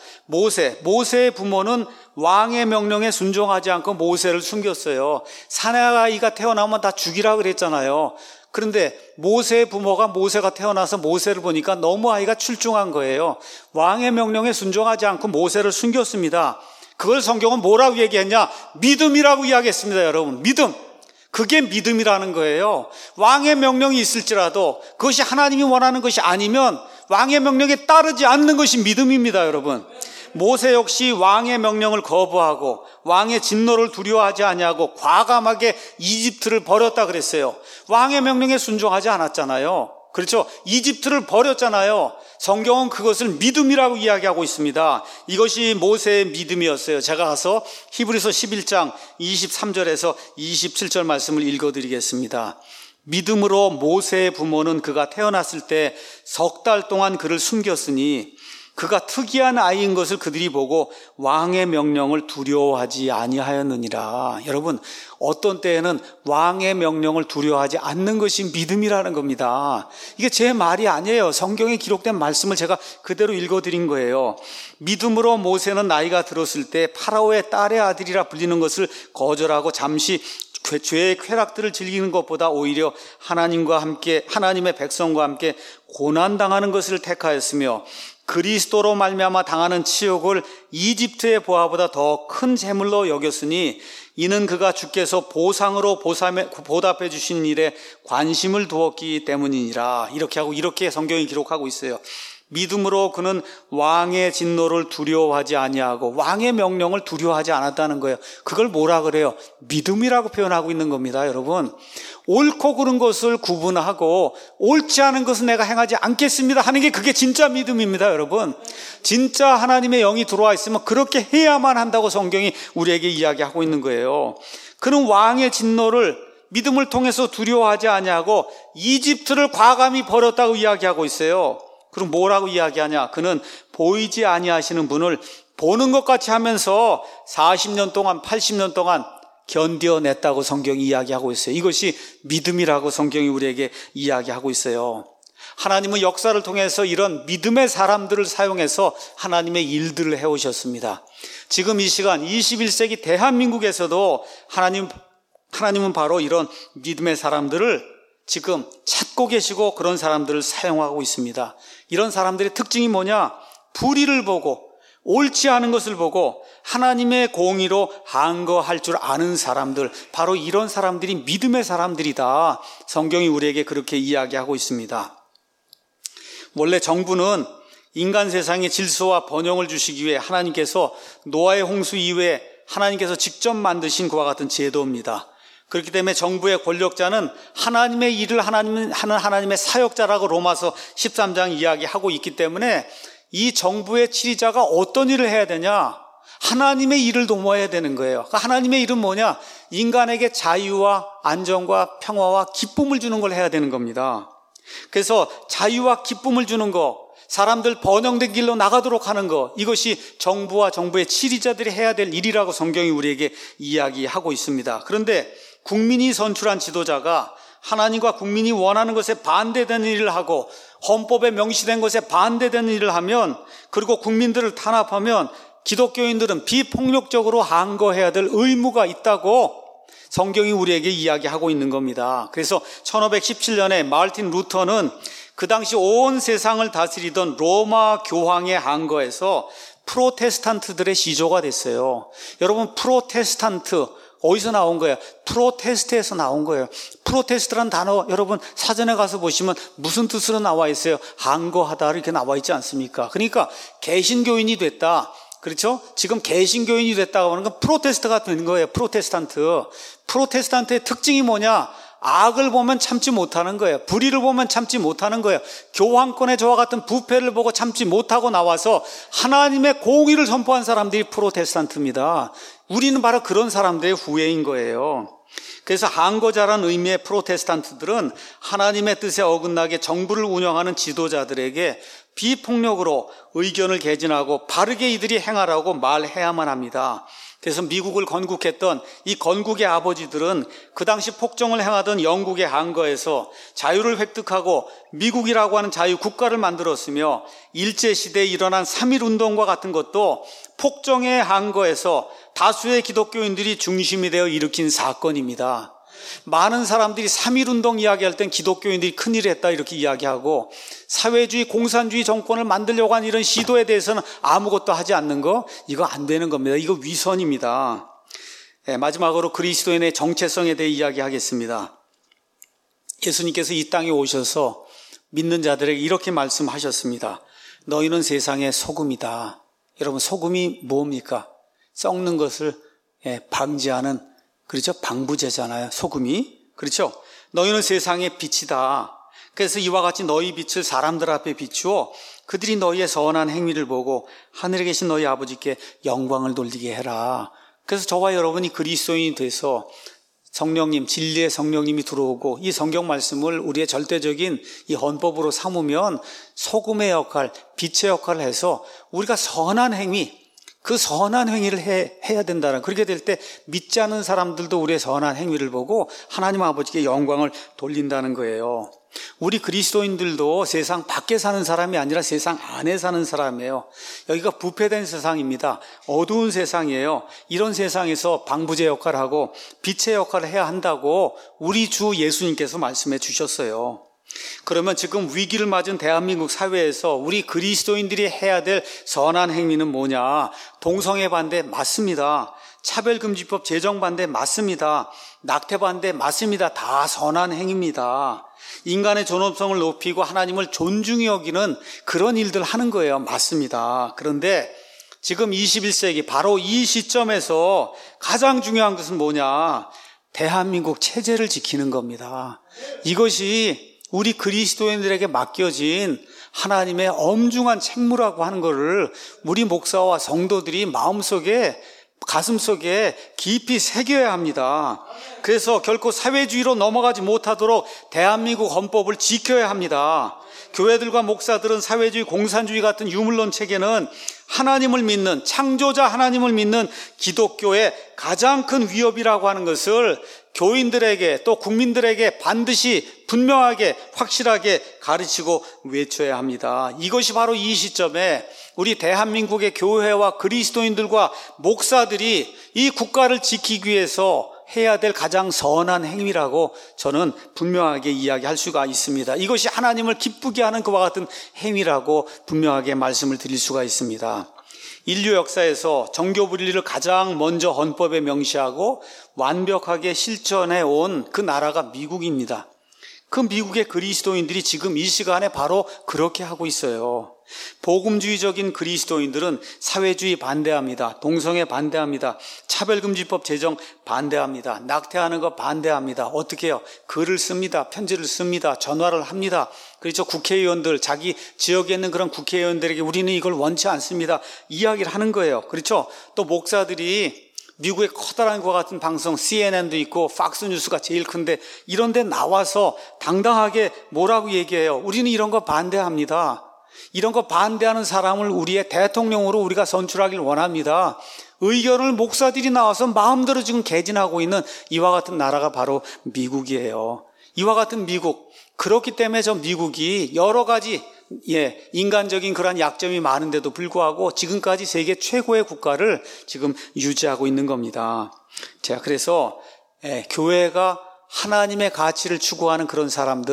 모세의 부모는 왕의 명령에 순종하지 않고 모세를 숨겼어요. 사내아이가 태어나면 다 죽이라 그랬잖아요. 그런데 모세의 부모가 모세가 태어나서 모세를 보니까 너무 아이가 출중한 거예요. 왕의 명령에 순종하지 않고 모세를 숨겼습니다. 그걸 성경은 뭐라고 얘기했냐? 믿음이라고 이야기했습니다. 여러분, 믿음. 그게 믿음이라는 거예요. 왕의 명령이 있을지라도 그것이 하나님이 원하는 것이 아니면 왕의 명령에 따르지 않는 것이 믿음입니다. 여러분, 모세 역시 왕의 명령을 거부하고 왕의 진노를 두려워하지 아니하고 과감하게 이집트를 버렸다 그랬어요. 왕의 명령에 순종하지 않았잖아요. 그렇죠? 이집트를 버렸잖아요. 성경은 그것을 믿음이라고 이야기하고 있습니다. 이것이 모세의 믿음이었어요. 제가 가서 히브리서 11장 23절에서 27절 말씀을 읽어드리겠습니다. 믿음으로 모세의 부모는 그가 태어났을 때 3달 동안 그를 숨겼으니 그가 특이한 아이인 것을 그들이 보고 왕의 명령을 두려워하지 아니하였느니라. 여러분, 어떤 때에는 왕의 명령을 두려워하지 않는 것이 믿음이라는 겁니다. 이게 제 말이 아니에요. 성경에 기록된 말씀을 제가 그대로 읽어드린 거예요. 믿음으로 모세는 나이가 들었을 때 파라오의 딸의 아들이라 불리는 것을 거절하고 잠시 죄의 쾌락들을 즐기는 것보다 오히려 하나님과 함께, 하나님의 백성과 함께 고난당하는 것을 택하였으며 그리스도로 말미암아 당하는 치욕을 이집트의 보화보다 더 큰 재물로 여겼으니 이는 그가 주께서 보상으로 보답해 주신 일에 관심을 두었기 때문이니라. 이렇게 성경이 기록하고 있어요. 믿음으로 그는 왕의 진노를 두려워하지 아니하고 왕의 명령을 두려워하지 않았다는 거예요. 그걸 뭐라 그래요? 믿음이라고 표현하고 있는 겁니다, 여러분. 옳고 그른 것을 구분하고 옳지 않은 것은 내가 행하지 않겠습니다 하는 게 그게 진짜 믿음입니다, 여러분. 진짜 하나님의 영이 들어와 있으면 그렇게 해야만 한다고 성경이 우리에게 이야기하고 있는 거예요. 그는 왕의 진노를 믿음을 통해서 두려워하지 아니하고 이집트를 과감히 버렸다고 이야기하고 있어요. 그럼 뭐라고 이야기하냐? 그는 보이지 아니하시는 분을 보는 것 같이 하면서 40년 동안 80년 동안 견뎌냈다고 성경이 이야기하고 있어요. 이것이 믿음이라고 성경이 우리에게 이야기하고 있어요. 하나님은 역사를 통해서 이런 믿음의 사람들을 사용해서 하나님의 일들을 해오셨습니다. 지금 이 시간 21세기 대한민국에서도 하나님은 바로 이런 믿음의 사람들을 지금 찾고 계시고 그런 사람들을 사용하고 있습니다. 이런 사람들의 특징이 뭐냐? 불의를 보고 옳지 않은 것을 보고 하나님의 공의로 항거할 줄 아는 사람들, 바로 이런 사람들이 믿음의 사람들이다. 성경이 우리에게 그렇게 이야기하고 있습니다. 원래 정부는 인간 세상의 질서와 번영을 주시기 위해 하나님께서 노아의 홍수 이후에 하나님께서 직접 만드신 그와 같은 제도입니다. 그렇기 때문에 정부의 권력자는 하나님의 일을 하는 하나님의 사역자라고 로마서 13장 이야기하고 있기 때문에 이 정부의 지휘자가 어떤 일을 해야 되냐? 하나님의 일을 도모해야 되는 거예요. 그러니까 하나님의 일은 뭐냐? 인간에게 자유와 안정과 평화와 기쁨을 주는 걸 해야 되는 겁니다. 그래서 자유와 기쁨을 주는 거, 사람들 번영된 길로 나가도록 하는 것, 이것이 정부와 정부의 지휘자들이 해야 될 일이라고 성경이 우리에게 이야기하고 있습니다. 그런데 국민이 선출한 지도자가 하나님과 국민이 원하는 것에 반대되는 일을 하고 헌법에 명시된 것에 반대되는 일을 하면, 그리고 국민들을 탄압하면 기독교인들은 비폭력적으로 항거해야 될 의무가 있다고 성경이 우리에게 이야기하고 있는 겁니다. 그래서 1517년에 마르틴 루터는 그 당시 온 세상을 다스리던 로마 교황의 항거에서 프로테스탄트들의 시조가 됐어요. 여러분, 프로테스탄트 어디서 나온 거예요? 프로테스트에서 나온 거예요. 프로테스트라는 단어 여러분 사전에 가서 보시면 무슨 뜻으로 나와 있어요? 항거하다 이렇게 나와 있지 않습니까? 그러니까 개신교인이 됐다. 그렇죠? 지금 개신교인이 됐다고 하는 건 프로테스트가 되는 거예요. 프로테스탄트. 프로테스탄트의 특징이 뭐냐? 악을 보면 참지 못하는 거예요. 불의를 보면 참지 못하는 거예요. 교황권의 저와 같은 부패를 보고 참지 못하고 나와서 하나님의 공의를 선포한 사람들이 프로테스탄트입니다. 우리는 바로 그런 사람들의 후예인 거예요. 그래서 항거자라는 의미의 프로테스탄트들은 하나님의 뜻에 어긋나게 정부를 운영하는 지도자들에게 비폭력으로 의견을 개진하고 바르게 이들이 행하라고 말해야만 합니다. 그래서 미국을 건국했던 이 건국의 아버지들은 그 당시 폭정을 행하던 영국의 항거에서 자유를 획득하고 미국이라고 하는 자유국가를 만들었으며, 일제시대에 일어난 3.1운동과 같은 것도 폭정의 항거에서 다수의 기독교인들이 중심이 되어 일으킨 사건입니다. 많은 사람들이 3.1운동 이야기할 땐 기독교인들이 큰일을 했다 이렇게 이야기하고, 사회주의 공산주의 정권을 만들려고 한 이런 시도에 대해서는 아무것도 하지 않는 거, 이거 안 되는 겁니다. 이거 위선입니다. 마지막으로 그리스도인의 정체성에 대해 이야기하겠습니다. 예수님께서 이 땅에 오셔서 믿는 자들에게 이렇게 말씀하셨습니다. 너희는 세상의 소금이다. 여러분, 소금이 뭡니까? 썩는 것을 방지하는, 그렇죠? 방부제잖아요, 소금이. 그렇죠? 너희는 세상의 빛이다. 그래서 이와 같이 너희 빛을 사람들 앞에 비추어 그들이 너희의 선한 행위를 보고 하늘에 계신 너희 아버지께 영광을 돌리게 해라. 그래서 저와 여러분이 그리스도인이 돼서 성령님, 진리의 성령님이 들어오고 이 성경 말씀을 우리의 절대적인 이 헌법으로 삼으면 소금의 역할, 빛의 역할을 해서 우리가 선한 행위, 그 선한 행위를 해야 된다는, 그렇게 될 때 믿지 않는 사람들도 우리의 선한 행위를 보고 하나님 아버지께 영광을 돌린다는 거예요. 우리 그리스도인들도 세상 밖에 사는 사람이 아니라 세상 안에 사는 사람이에요. 여기가 부패된 세상입니다. 어두운 세상이에요. 이런 세상에서 방부제 역할을 하고 빛의 역할을 해야 한다고 우리 주 예수님께서 말씀해 주셨어요. 그러면 지금 위기를 맞은 대한민국 사회에서 우리 그리스도인들이 해야 될 선한 행위는 뭐냐? 동성애 반대 맞습니다. 차별금지법 제정 반대 맞습니다. 낙태 반대 맞습니다. 다 선한 행위입니다. 인간의 존엄성을 높이고 하나님을 존중히 여기는 그런 일들 하는 거예요. 맞습니다. 그런데 지금 21세기 바로 이 시점에서 가장 중요한 것은 뭐냐? 대한민국 체제를 지키는 겁니다. 이것이 우리 그리스도인들에게 맡겨진 하나님의 엄중한 책무라고 하는 것을 우리 목사와 성도들이 마음속에 가슴속에 깊이 새겨야 합니다. 그래서 결코 사회주의로 넘어가지 못하도록 대한민국 헌법을 지켜야 합니다. 교회들과 목사들은 사회주의, 공산주의 같은 유물론 체계는 하나님을 믿는, 창조자 하나님을 믿는 기독교의 가장 큰 위협이라고 하는 것을 교인들에게 또 국민들에게 반드시 분명하게 확실하게 가르치고 외쳐야 합니다. 이것이 바로 이 시점에 우리 대한민국의 교회와 그리스도인들과 목사들이 이 국가를 지키기 위해서 해야 될 가장 선한 행위라고 저는 분명하게 이야기할 수가 있습니다. 이것이 하나님을 기쁘게 하는 그와 같은 행위라고 분명하게 말씀을 드릴 수가 있습니다. 인류 역사에서 정교 분리를 가장 먼저 헌법에 명시하고 완벽하게 실천해 온 그 나라가 미국입니다. 그 미국의 그리스도인들이 지금 이 시간에 바로 그렇게 하고 있어요. 복음주의적인 그리스도인들은 사회주의 반대합니다. 동성애 반대합니다. 차별금지법 제정 반대합니다. 낙태하는 거 반대합니다. 어떻게 해요? 글을 씁니다. 편지를 씁니다. 전화를 합니다. 그렇죠. 국회의원들, 자기 지역에 있는 그런 국회의원들에게 우리는 이걸 원치 않습니다. 이야기를 하는 거예요. 그렇죠. 또 목사들이 미국의 커다란 것 같은 방송 CNN도 있고 팍스뉴스가 제일 큰데 이런 데 나와서 당당하게 뭐라고 얘기해요? 우리는 이런 거 반대합니다. 이런 거 반대하는 사람을 우리의 대통령으로 우리가 선출하길 원합니다. 의견을 목사들이 나와서 마음대로 지금 개진하고 있는 이와 같은 나라가 바로 미국이에요. 이와 같은 미국. 그렇기 때문에 저 미국이 여러 가지 인간적인 그런 약점이 많은데도 불구하고 지금까지 세계 최고의 국가를 지금 유지하고 있는 겁니다. 제가 그래서 교회가 하나님의 가치를 추구하는 그런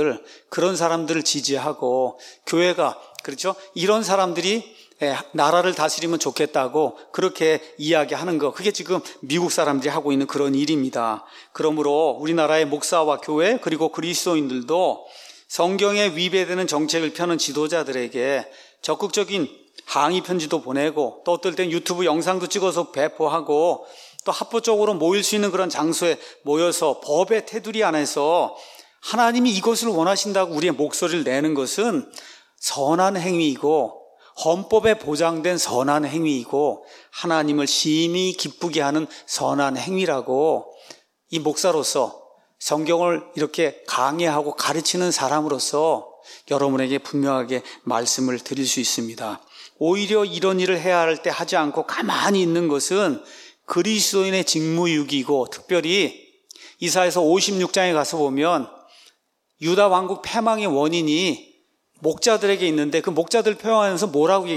사람들을 지지하고 교회가 그렇죠? 이런 사람들이 나라를 다스리면 좋겠다고 그렇게 이야기하는 거, 그게 지금 미국 사람들이 하고 있는 그런 일입니다. 그러므로 우리나라의 목사와 교회 그리고 그리스도인들도 성경에 위배되는 정책을 펴는 지도자들에게 적극적인 항의 편지도 보내고 또 어떨 땐 유튜브 영상도 찍어서 배포하고 또 합법적으로 모일 수 있는 그런 장소에 모여서 법의 테두리 안에서 하나님이 이것을 원하신다고 우리의 목소리를 내는 것은 선한 행위이고 헌법에 보장된 선한 행위이고 하나님을 심히 기쁘게 하는 선한 행위라고 이 목사로서 성경을 이렇게 강해하고 가르치는 사람으로서 여러분에게 분명하게 말씀을 드릴 수 있습니다. 오히려 이런 일을 해야 할 때 하지 않고 가만히 있는 것은 그리스도인의 직무유기이고 특별히 이사야서 56장에 가서 보면 유다 왕국 패망의 원인이 목자들에게 있는데 그 목자들 표현하면서 뭐라고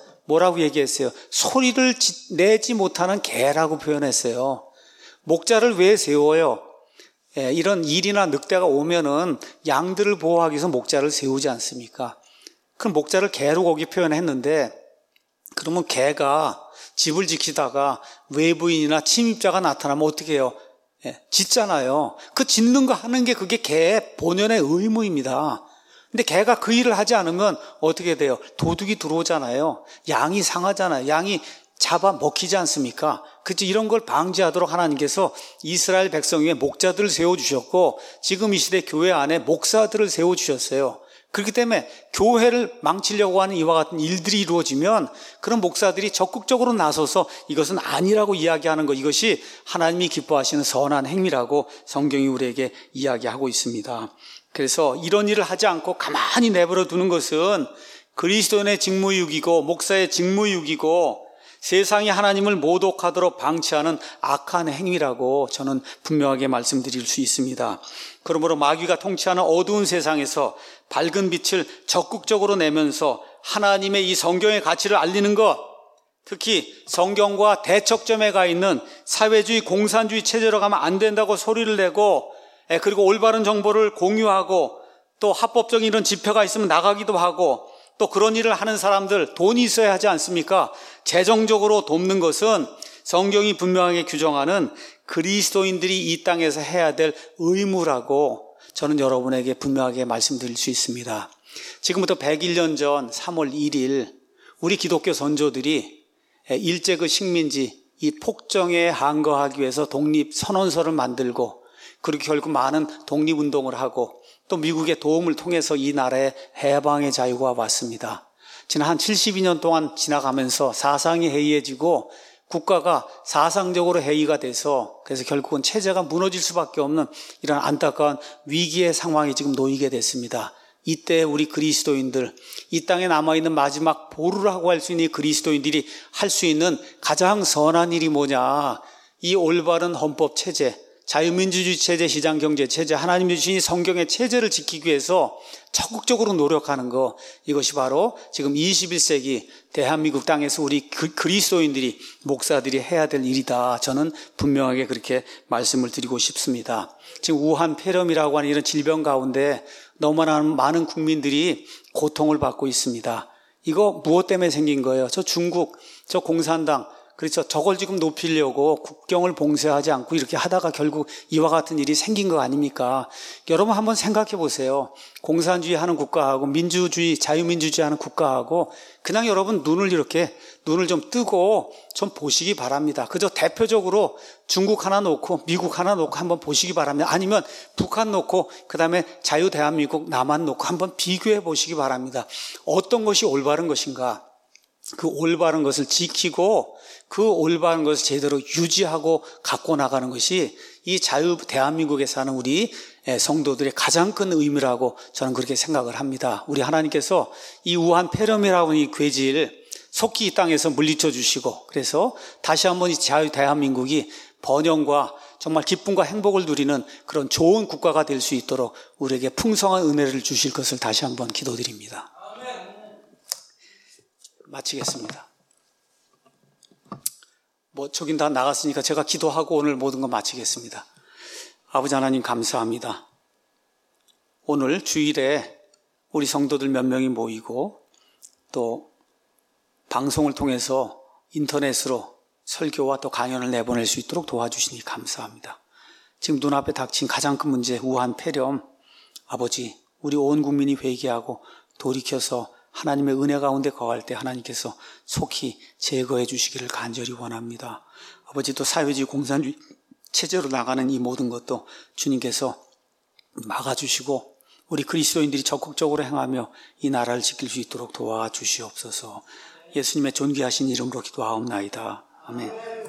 얘기했어요? 소리를 내지 못하는 개라고 표현했어요. 목자를 왜 세워요? 이런 일이나 늑대가 오면은 양들을 보호하기 위해서 목자를 세우지 않습니까? 그럼 목자를 개로 거기 표현했는데 그러면 개가 집을 지키다가 외부인이나 침입자가 나타나면 어떻게 해요? 짖잖아요. 그 짖는 거 하는 게 그게 개의 본연의 의무입니다. 근데 개가 그 일을 하지 않으면 어떻게 돼요? 도둑이 들어오잖아요. 양이 상하잖아요. 양이 잡아 먹히지 않습니까? 그치, 이런 걸 방지하도록 하나님께서 이스라엘 백성 위에 목자들을 세워주셨고 지금 이 시대 교회 안에 목사들을 세워주셨어요. 그렇기 때문에 교회를 망치려고 하는 이와 같은 일들이 이루어지면 그런 목사들이 적극적으로 나서서 이것은 아니라고 이야기하는 것, 이것이 하나님이 기뻐하시는 선한 행위라고 성경이 우리에게 이야기하고 있습니다. 그래서 이런 일을 하지 않고 가만히 내버려 두는 것은 그리스도인의 직무유기고 목사의 직무유기고 세상이 하나님을 모독하도록 방치하는 악한 행위라고 저는 분명하게 말씀드릴 수 있습니다. 그러므로 마귀가 통치하는 어두운 세상에서 밝은 빛을 적극적으로 내면서 하나님의 이 성경의 가치를 알리는 것, 특히 성경과 대척점에 가 있는 사회주의, 공산주의 체제로 가면 안 된다고 소리를 내고 그리고 올바른 정보를 공유하고 또 합법적인 이런 집회가 있으면 나가기도 하고, 또 그런 일을 하는 사람들 돈이 있어야 하지 않습니까? 재정적으로 돕는 것은 성경이 분명하게 규정하는 그리스도인들이 이 땅에서 해야 될 의무라고 저는 여러분에게 분명하게 말씀드릴 수 있습니다. 지금부터 101년 전 3월 1일 우리 기독교 선조들이 일제 그 식민지 이 폭정에 항거하기 위해서 독립선언서를 만들고, 그리고 결국 많은 독립운동을 하고 또 미국의 도움을 통해서 이 나라의 해방의 자유가 왔습니다. 지난 한 72년 동안 지나가면서 사상이 해이해지고 국가가 사상적으로 해이가 돼서, 그래서 결국은 체제가 무너질 수밖에 없는 이런 안타까운 위기의 상황에 지금 놓이게 됐습니다. 이때 우리 그리스도인들, 이 땅에 남아있는 마지막 보루라고 할 수 있는 그리스도인들이 할 수 있는 가장 선한 일이 뭐냐? 이 올바른 헌법 체제, 자유민주주의 체제, 시장경제 체제, 하나님이 주신 성경의 체제를 지키기 위해서 적극적으로 노력하는 것, 이것이 바로 지금 21세기 대한민국 땅에서 우리 그리스도인들이, 목사들이 해야 될 일이다. 저는 분명하게 그렇게 말씀을 드리고 싶습니다. 지금 우한 폐렴이라고 하는 이런 질병 가운데 너무나 많은 국민들이 고통을 받고 있습니다. 이거 무엇 때문에 생긴 거예요? 저 중국, 저 공산당, 그렇죠. 저걸 지금 높이려고 국경을 봉쇄하지 않고 이렇게 하다가 결국 이와 같은 일이 생긴 거 아닙니까? 여러분 한번 생각해 보세요. 공산주의 하는 국가하고 민주주의, 자유민주주의 하는 국가하고 그냥 여러분 눈을 좀 뜨고 좀 보시기 바랍니다. 그저 대표적으로 중국 하나 놓고 미국 하나 놓고 한번 보시기 바랍니다. 아니면 북한 놓고 그다음에 자유 대한민국 남한 놓고 한번 비교해 보시기 바랍니다. 어떤 것이 올바른 것인가? 그 올바른 것을 지키고 그 올바른 것을 제대로 유지하고 갖고 나가는 것이 이 자유 대한민국에 사는 우리 성도들의 가장 큰 의미라고 저는 그렇게 생각을 합니다. 우리 하나님께서 이 우한 폐렴이라고 하는 이 괴질 속히 이 땅에서 물리쳐 주시고, 그래서 다시 한번 이 자유 대한민국이 번영과 정말 기쁨과 행복을 누리는 그런 좋은 국가가 될 수 있도록 우리에게 풍성한 은혜를 주실 것을 다시 한번 기도드립니다. 마치겠습니다. 저긴 다 나갔으니까 제가 기도하고 오늘 모든 거 마치겠습니다. 아버지 하나님 감사합니다. 오늘 주일에 우리 성도들 몇 명이 모이고 또 방송을 통해서 인터넷으로 설교와 또 강연을 내보낼 수 있도록 도와주시니 감사합니다. 지금 눈앞에 닥친 가장 큰 문제 우한 폐렴, 아버지 우리 온 국민이 회개하고 돌이켜서 하나님의 은혜 가운데 거할 때 하나님께서 속히 제거해 주시기를 간절히 원합니다. 아버지 또 사회주의 공산주의 체제로 나가는 이 모든 것도 주님께서 막아주시고 우리 그리스도인들이 적극적으로 행하며 이 나라를 지킬 수 있도록 도와주시옵소서. 예수님의 존귀하신 이름으로 기도하옵나이다. 아멘.